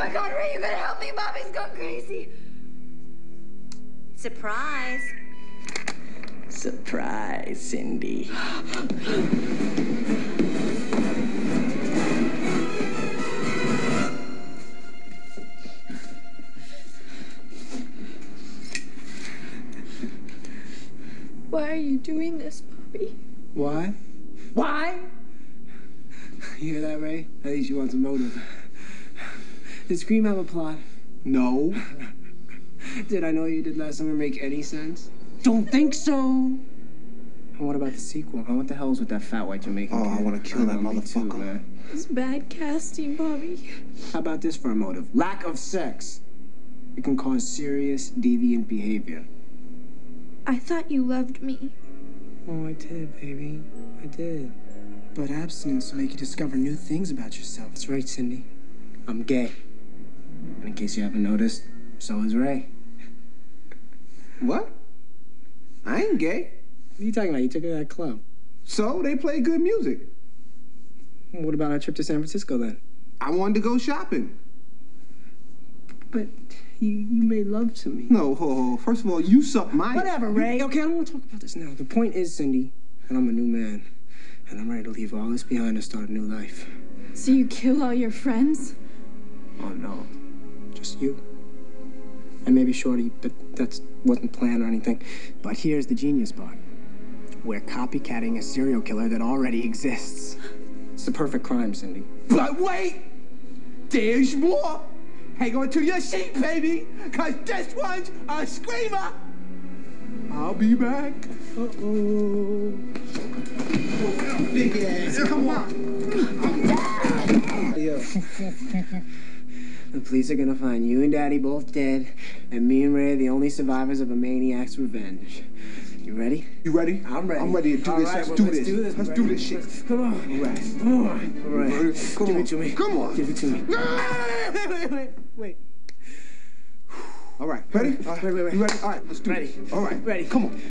my God, Ray, you gotta help me. Mommy's gone crazy. Surprise. Surprise, Cindy. Why are you doing this, Bobby? Why? Why? You hear that, Ray? At least you want some motive. Did Scream have a plot? No. Did I Know You Did Last Summer make any sense? Don't think so. And what about the sequel? What the hell's with that fat white Jamaican kid? I want to kill that motherfucker. Man. It's bad casting, Bobby. How about this for a motive? Lack of sex. It can cause serious deviant behavior. I thought you loved me. Oh, I did, baby. I did. But abstinence will make you discover new things about yourself. That's right, Cindy. I'm gay. And in case you haven't noticed, so is Ray. What? I ain't gay. What are you talking about? You took her to that club. So they play good music. What about our trip to San Francisco then? I wanted to go shopping. But you made love to me. No, ho. First of all, you suck my... Whatever, Ray. Okay, I don't want to talk about this now. The point is, Cindy, that I'm a new man. And I'm ready to leave all this behind and start a new life. So you kill all your friends? Oh, no. Just you. And maybe Shorty, but that wasn't planned or anything. But here's the genius part. We're copycatting a serial killer that already exists. It's the perfect crime, Cindy. But wait! There's more! Hang on to your seat, baby! Cause this one's a screamer! I'll be back. Uh-oh. Big ass, come on. The police are gonna find you and Daddy both dead, and me and Ray are the only survivors of a maniac's revenge. You ready? You ready? I'm ready. I'm ready to do this. All right, Let's do let's this. do this. Let's do this shit. Come on. All right. Come on. All right. Come Give on. it to me. Come on. Give it to me. Wait. All right. Ready? Wait. You ready? All right, let's do Ready. this. All right. Ready. Come on.